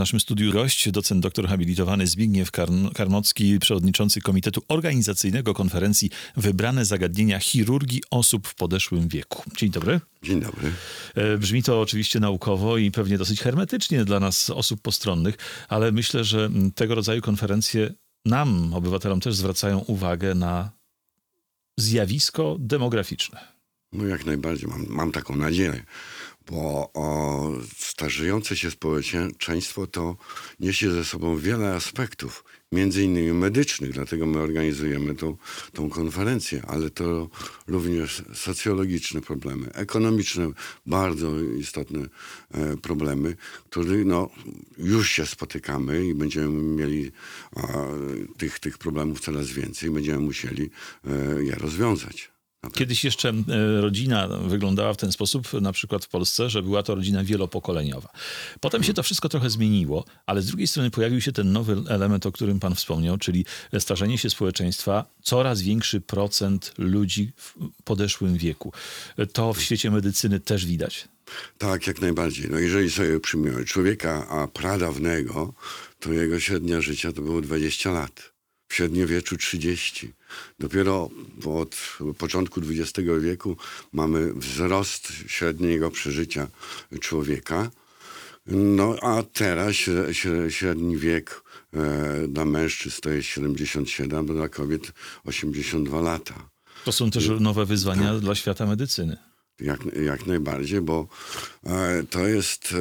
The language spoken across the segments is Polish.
W naszym studiu gość, docent doktor habilitowany Zbigniew Karnocki, przewodniczący Komitetu Organizacyjnego Konferencji Wybrane zagadnienia chirurgii osób w podeszłym wieku. Dzień dobry. Dzień dobry. Brzmi to oczywiście naukowo i pewnie dosyć hermetycznie dla nas, osób postronnych, ale myślę, że tego rodzaju konferencje nam, obywatelom, też zwracają uwagę na zjawisko demograficzne. No jak najbardziej, mam taką nadzieję, bo starzejące się społeczeństwo to niesie ze sobą wiele aspektów, między innymi medycznych, dlatego my organizujemy tą konferencję, ale to również socjologiczne problemy, ekonomiczne, bardzo istotne problemy, które już się spotykamy i będziemy mieli tych problemów coraz więcej, będziemy musieli je rozwiązać. Kiedyś jeszcze rodzina wyglądała w ten sposób, na przykład w Polsce, że była to rodzina wielopokoleniowa. Potem się to wszystko trochę zmieniło, ale z drugiej strony pojawił się ten nowy element, o którym pan wspomniał, czyli starzenie się społeczeństwa, coraz większy procent ludzi w podeszłym wieku. To w świecie medycyny też widać. Tak, jak najbardziej. No jeżeli sobie przyjmiemy człowieka pradawnego, to jego średnia życia to było 20 lat. W średniowieczu 30. Dopiero od początku XX wieku mamy wzrost średniego przeżycia człowieka. No a teraz średni wiek dla mężczyzn to jest 77, a dla kobiet 82 lata. To są też nowe wyzwania dla świata medycyny. Jak najbardziej, bo to jest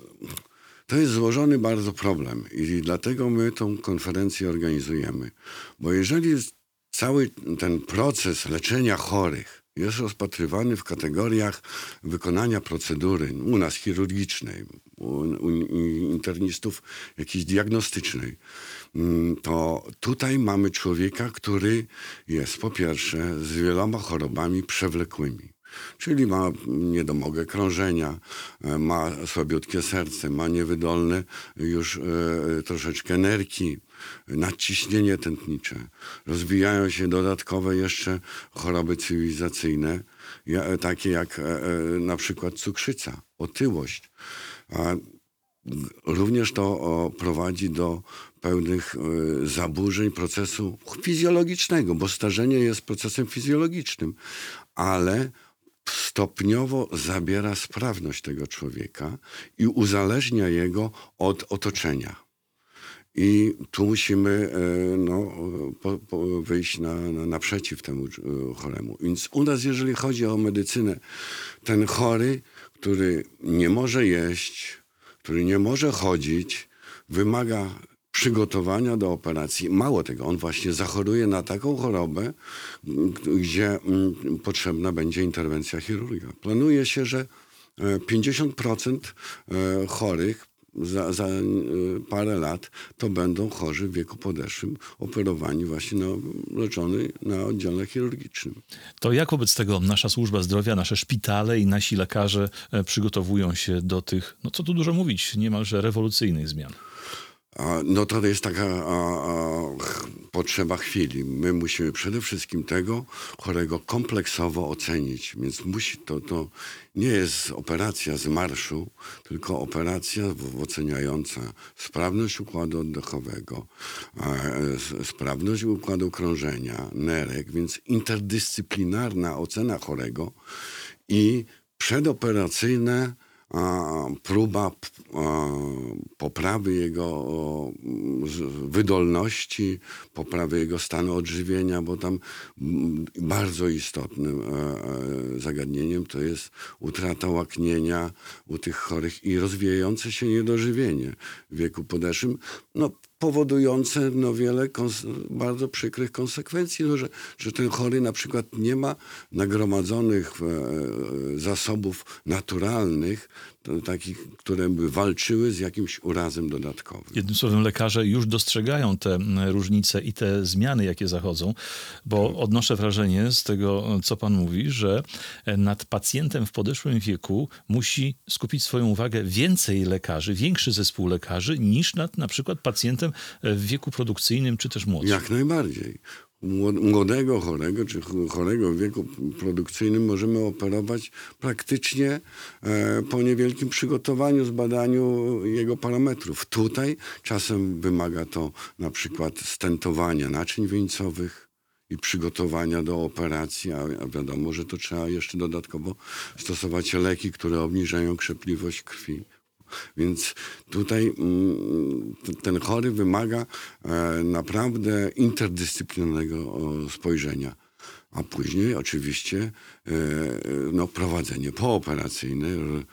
złożony bardzo problem i dlatego my tą konferencję organizujemy. Bo jeżeli cały ten proces leczenia chorych jest rozpatrywany w kategoriach wykonania procedury, u nas chirurgicznej, u internistów jakiejś diagnostycznej, to tutaj mamy człowieka, który jest po pierwsze z wieloma chorobami przewlekłymi. Czyli ma niedomogę krążenia, ma słabiutkie serce, ma niewydolne już troszeczkę nerki, nadciśnienie tętnicze. Rozwijają się dodatkowe jeszcze choroby cywilizacyjne, takie jak na przykład cukrzyca, otyłość. Również to prowadzi do pełnych zaburzeń procesu fizjologicznego, bo starzenie jest procesem fizjologicznym, ale stopniowo zabiera sprawność tego człowieka i uzależnia jego od otoczenia. I tu musimy wyjść naprzeciw temu choremu. Więc u nas, jeżeli chodzi o medycynę, ten chory, który nie może jeść, który nie może chodzić, wymaga przygotowania do operacji. Mało tego, on właśnie zachoruje na taką chorobę, gdzie potrzebna będzie interwencja chirurga. Planuje się, że 50% chorych za parę lat to będą chorzy w wieku podeszłym, operowani właśnie, leczony na oddziale chirurgicznym. To jak wobec tego nasza służba zdrowia, nasze szpitale i nasi lekarze przygotowują się do tych, co tu dużo mówić, niemalże rewolucyjnych zmian? No to jest taka potrzeba chwili. My musimy przede wszystkim tego chorego kompleksowo ocenić. Więc to nie jest operacja z marszu, tylko operacja oceniająca sprawność układu oddechowego, sprawność układu krążenia, nerek, więc interdyscyplinarna ocena chorego i przedoperacyjne próba poprawy jego wydolności, poprawy jego stanu odżywienia, bo tam bardzo istotnym zagadnieniem to jest utrata łaknienia u tych chorych i rozwijające się niedożywienie w wieku podeszłym, powodujące wiele bardzo przykrych konsekwencji, że ten chory na przykład nie ma nagromadzonych zasobów naturalnych, takich, które by walczyły z jakimś urazem dodatkowym. Jednym słowem, lekarze już dostrzegają te różnice i te zmiany, jakie zachodzą, bo odnoszę wrażenie z tego, co pan mówi, że nad pacjentem w podeszłym wieku musi skupić swoją uwagę więcej lekarzy, większy zespół lekarzy, niż nad na przykład pacjentem w wieku produkcyjnym, czy też młodszym. Jak najbardziej. młodego chorego, czy chorego w wieku produkcyjnym możemy operować praktycznie po niewielkim przygotowaniu, zbadaniu jego parametrów. Tutaj czasem wymaga to na przykład stentowania naczyń wieńcowych i przygotowania do operacji, a wiadomo, że to trzeba jeszcze dodatkowo stosować leki, które obniżają krzepliwość krwi. Więc tutaj ten chory wymaga naprawdę interdyscyplinarnego spojrzenia. A później oczywiście prowadzenie pooperacyjne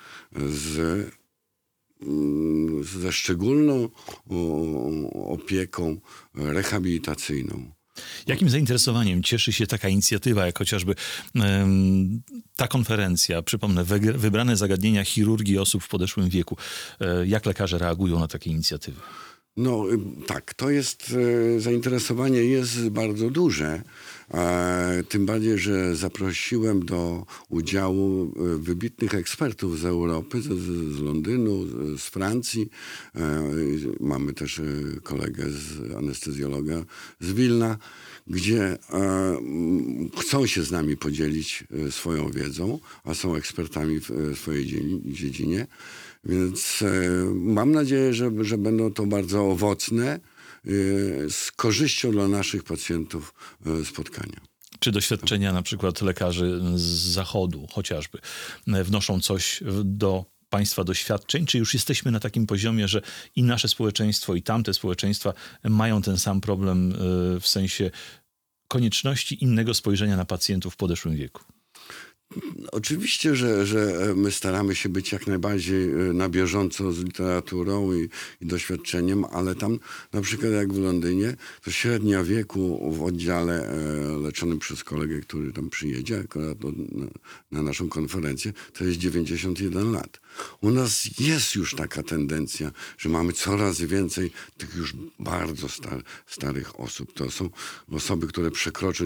ze szczególną opieką rehabilitacyjną. Jakim zainteresowaniem cieszy się taka inicjatywa, jak chociażby ta konferencja, przypomnę, wybrane zagadnienia chirurgii osób w podeszłym wieku. Jak lekarze reagują na takie inicjatywy? No tak, to jest, zainteresowanie jest bardzo duże, tym bardziej, że zaprosiłem do udziału wybitnych ekspertów z Europy, z Londynu, z Francji. Mamy też kolegę anestezjologa z Wilna, gdzie chcą się z nami podzielić swoją wiedzą, a są ekspertami w swojej dziedzinie. Więc mam nadzieję, że będą to bardzo owocne, z korzyścią dla naszych pacjentów spotkania. Czy doświadczenia na przykład lekarzy z Zachodu chociażby wnoszą coś do państwa doświadczeń? Czy już jesteśmy na takim poziomie, że i nasze społeczeństwo, i tamte społeczeństwa mają ten sam problem w sensie konieczności innego spojrzenia na pacjentów w podeszłym wieku? Oczywiście, że my staramy się być jak najbardziej na bieżąco z literaturą i doświadczeniem, ale tam na przykład jak w Londynie, to średnia wieku w oddziale leczonym przez kolegę, który tam przyjedzie akurat na naszą konferencję, to jest 91 lat. U nas jest już taka tendencja, że mamy coraz więcej tych już bardzo starych osób. To są osoby, które przekroczą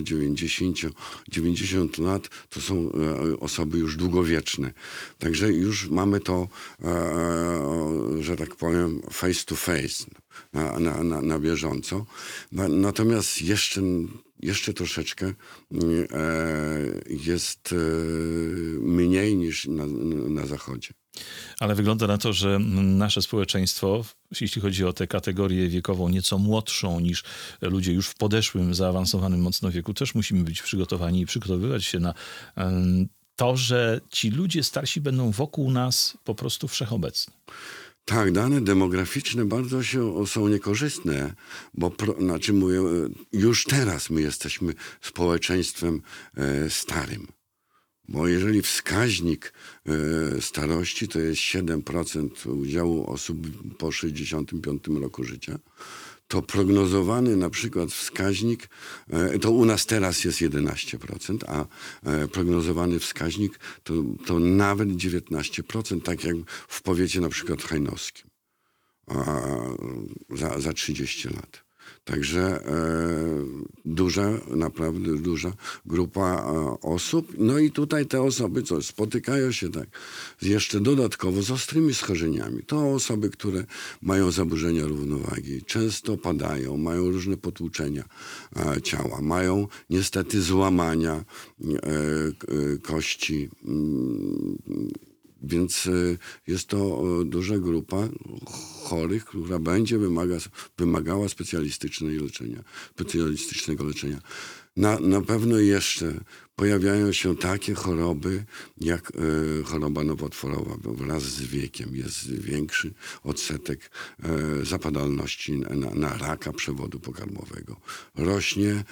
90 lat, to są osoby już długowieczne. Także już mamy to, że tak powiem, face to face, na bieżąco. Natomiast jeszcze troszeczkę jest mniej niż na Zachodzie. Ale wygląda na to, że nasze społeczeństwo, jeśli chodzi o tę kategorię wiekową nieco młodszą niż ludzie już w podeszłym, zaawansowanym mocno wieku, też musimy być przygotowani i przygotowywać się na to, że ci ludzie starsi będą wokół nas po prostu wszechobecni. Tak, dane demograficzne bardzo są niekorzystne, bo mówię, już teraz my jesteśmy społeczeństwem starym. Bo jeżeli wskaźnik starości to jest 7% udziału osób po 65 roku życia, to prognozowany na przykład wskaźnik, to u nas teraz jest 11%, a prognozowany wskaźnik to nawet 19%, tak jak w powiecie na przykład hajnowskim za 30 lat. Także naprawdę duża grupa osób. No i tutaj te osoby spotykają się tak jeszcze dodatkowo z ostrymi schorzeniami. To osoby, które mają zaburzenia równowagi, często padają, mają różne potłuczenia ciała, mają niestety złamania kości. Więc jest to duża grupa chorych, która będzie wymagała specjalistycznego leczenia. Na pewno jeszcze pojawiają się takie choroby, jak choroba nowotworowa. Wraz z wiekiem jest większy odsetek zapadalności na raka przewodu pokarmowego. Rośnie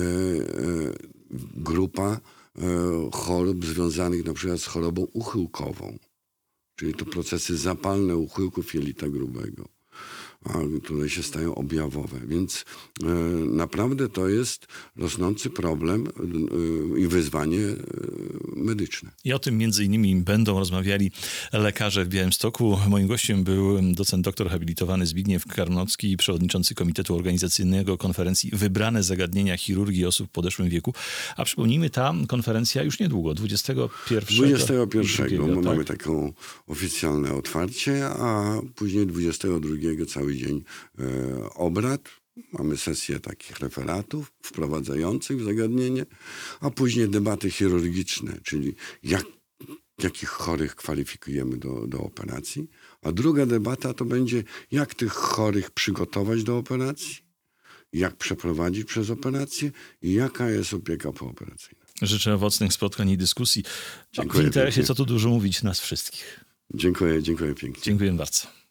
grupa chorób związanych na przykład z chorobą uchyłkową, czyli to procesy zapalne uchyłków jelita grubego, które się stają objawowe. Więc naprawdę to jest rosnący problem i wyzwanie medyczne. I o tym między innymi będą rozmawiali lekarze w Białymstoku. Moim gościem był docent doktor habilitowany Zbigniew Karnocki, przewodniczący Komitetu Organizacyjnego Konferencji Wybrane zagadnienia chirurgii osób w podeszłym wieku. A przypomnijmy, ta konferencja już niedługo, 21. Mamy taką oficjalne otwarcie, a później 22 cały dzień obrad. Mamy sesję takich referatów wprowadzających w zagadnienie, a później debaty chirurgiczne, czyli jakich chorych kwalifikujemy do operacji. A druga debata to będzie, jak tych chorych przygotować do operacji, jak przeprowadzić przez operację i jaka jest opieka pooperacyjna. Życzę owocnych spotkań i dyskusji. Dziękuję W interesie, pięknie. co tu dużo mówić, nas wszystkich. Dziękuję pięknie. Dziękuję bardzo.